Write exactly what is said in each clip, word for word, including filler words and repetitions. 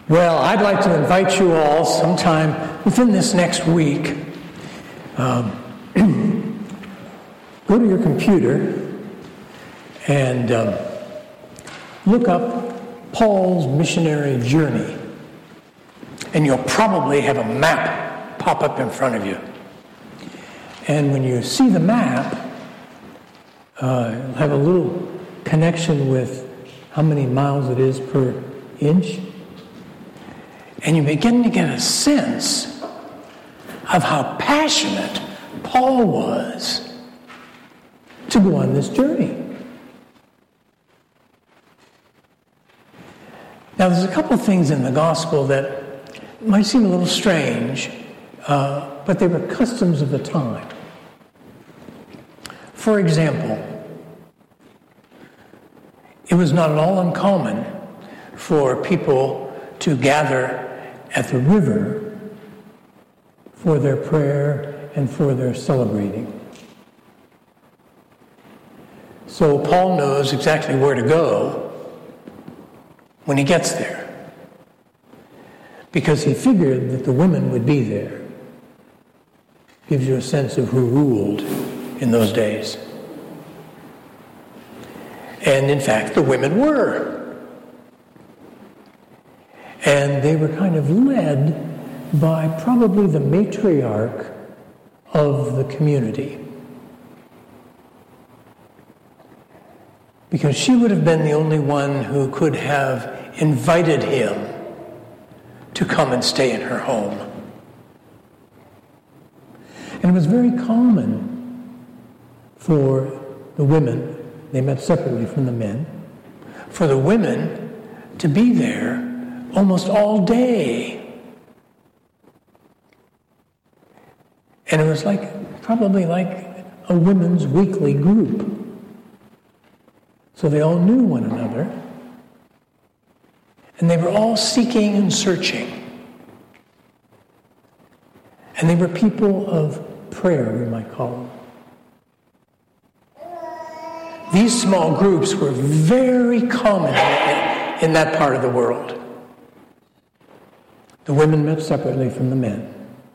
Well, I'd like to invite you all sometime within this next week. Um, go to your computer and um, look up Paul's missionary journey. And you'll probably have a map pop up in front of you. And when you see the map, uh, it'll have a little connection with how many miles it is per inch. And you begin to get a sense of how passionate Paul was to go on this journey. Now, there's a couple of things in the gospel that might seem a little strange, uh, but they were customs of the time. For example, it was not at all uncommon for people to gather at the river for their prayer and for their celebrating. So Paul knows exactly where to go when he gets there, because he figured that the women would be there. Gives you a sense of who ruled in those days. And in fact, the women were. And they were kind of led by probably the matriarch of the community. Because she would have been the only one who could have invited him to come and stay in her home. And it was very common for the women, they met separately from the men, for the women to be there almost all day. And it was like, probably like a women's weekly group. So they all knew one another. And they were all seeking and searching. And they were people of prayer, we might call them. These small groups were very common in that part of the world. The women met separately from the men.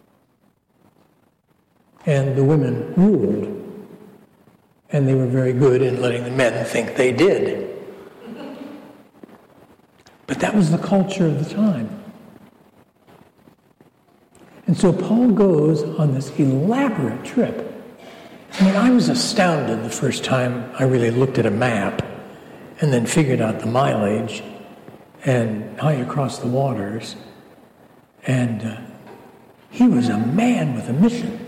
And the women ruled. And they were very good in letting the men think they did. But that was the culture of the time. And so Paul goes on this elaborate trip. I mean, I was astounded the first time I really looked at a map and then figured out the mileage and how you cross the waters. And uh, he was a man with a mission.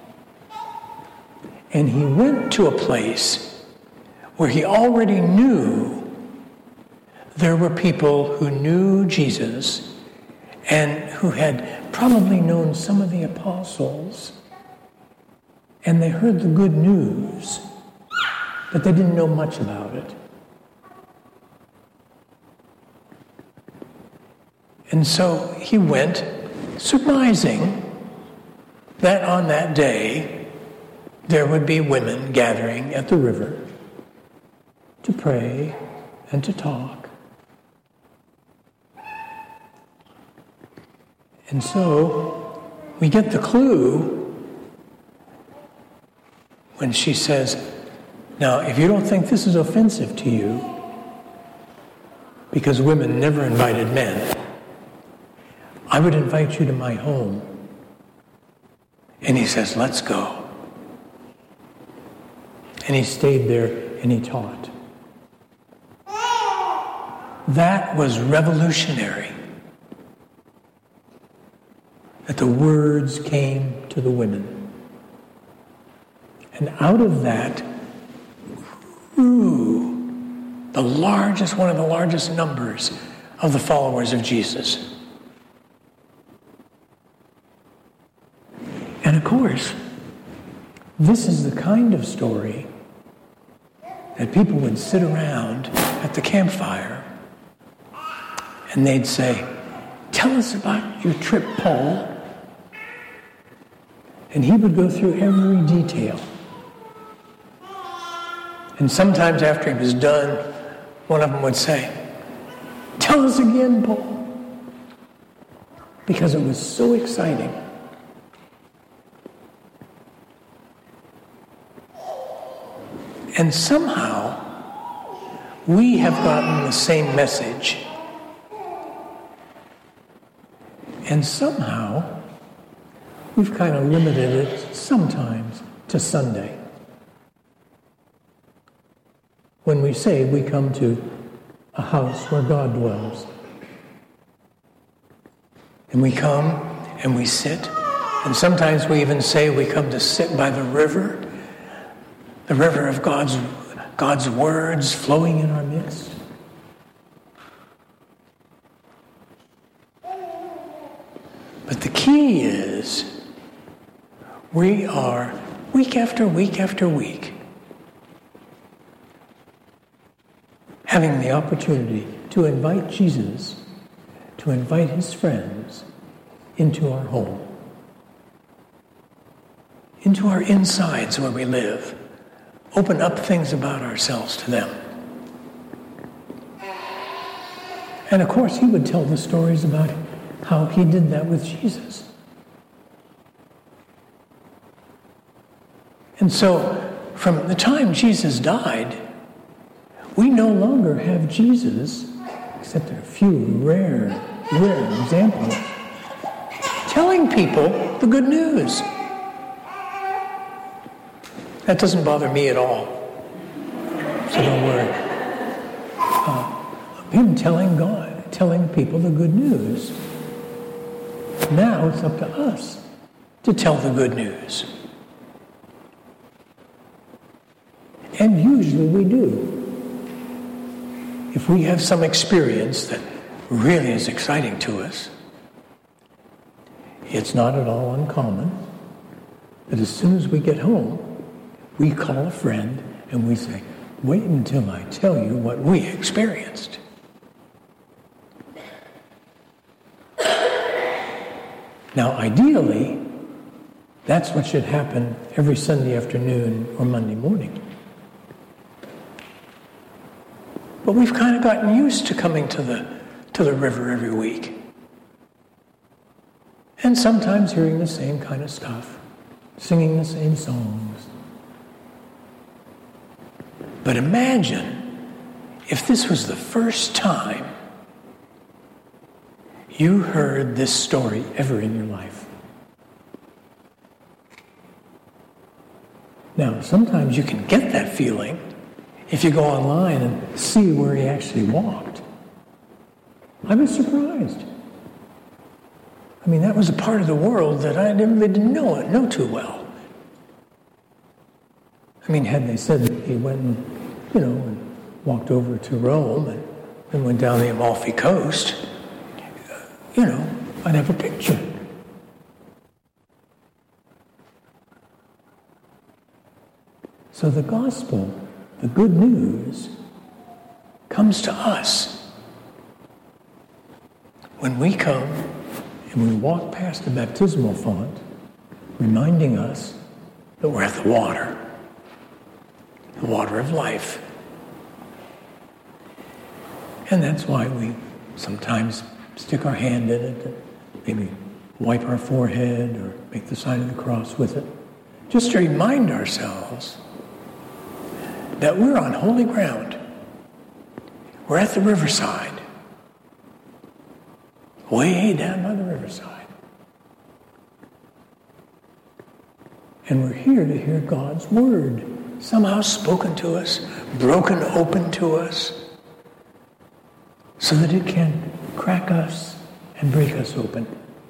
And he went to a place where he already knew there were people who knew Jesus and who had probably known some of the apostles. And they heard the good news, but they didn't know much about it. And so he went, surmising that on that day there would be women gathering at the river to pray and to talk. And so we get the clue when she says, now, if you don't think this is offensive to you, because women never invited men, I would invite you to my home. And he says, let's go. And he stayed there and he taught. That was revolutionary. That the words came to the women. And out of that grew the largest, one of the largest numbers of the followers of Jesus. And of course, this is the kind of story that people would sit around at the campfire and they'd say, tell us about your trip, Paul. And he would go through every detail. And sometimes after he was done, one of them would say, tell us again, Paul. because it was so exciting. And somehow, we have gotten the same message. And somehow, we've kind of limited it sometimes to Sunday. When we say we come to a house where God dwells. And we come and we sit. And sometimes we even say we come to sit by the river. The river of God's, God's words flowing in our midst. But the key is we are week after week after week having the opportunity to invite Jesus, to invite his friends into our home, into our insides where we live. Open up things about ourselves to them. And of course, he would tell the stories about how he did that with Jesus. And so, from the time Jesus died, we no longer have Jesus, except in a few rare, rare examples, telling people the good news. That doesn't bother me at all. So don't worry. Uh, him telling God, telling people the good news. Now it's up to us to tell the good news. And usually we do. If we have some experience that really is exciting to us, it's not at all uncommon that as soon as we get home, we call a friend and we say, wait until I tell you what we experienced. Now, ideally, that's what should happen every Sunday afternoon or Monday morning. But we've kind of gotten used to coming to the, to the river every week. And sometimes hearing the same kind of stuff, singing the same songs. But imagine if this was the first time you heard this story ever in your life. Now, sometimes you can get that feeling if you go online and see where he actually walked. I was surprised. I mean, that was a part of the world that I really didn't know, know too well. I mean, had they said that he went and, you know, and walked over to Rome and then went down the Amalfi Coast, you know, I'd have a picture. So the gospel, the good news, comes to us when we come and we walk past the baptismal font, reminding us that we're at the water. The water of life. And that's why we sometimes stick our hand in it and maybe wipe our forehead or make the sign of the cross with it, just to remind ourselves that we're on holy ground. We're at the riverside, way down by the riverside. And we're here to hear God's word, somehow spoken to us, broken open to us, so that it can crack us and break us open.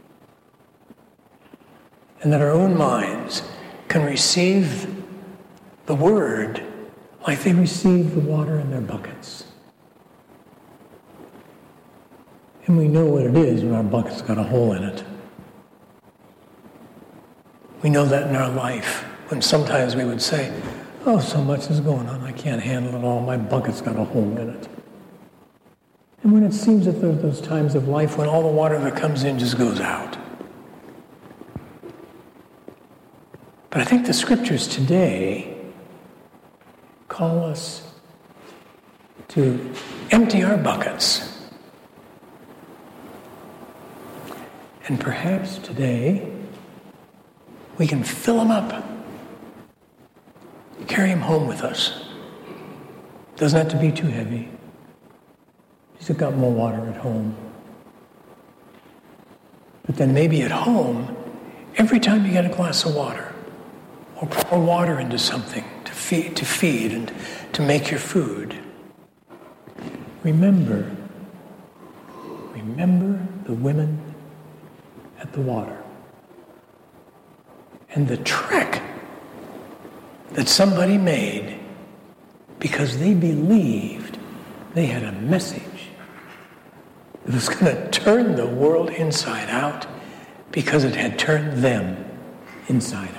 And that our own minds can receive the word like they receive the water in their buckets. And we know what it is when our bucket's got a hole in it. We know that in our life, when sometimes we would say, oh, so much is going on, I can't handle it all, my bucket's got a hole in it. And when it seems that there are those times of life when all the water that comes in just goes out. But I think the scriptures today call us to empty our buckets And perhaps today we can fill them up, carry them home with us. Doesn't have to be too heavy. You've got more water at home. But then maybe at home, every time you get a glass of water, or pour water into something to feed, to feed and to make your food, remember, remember the women at the water and the trek that somebody made because they believed they had a message that was going to turn the world inside out because it had turned them inside out.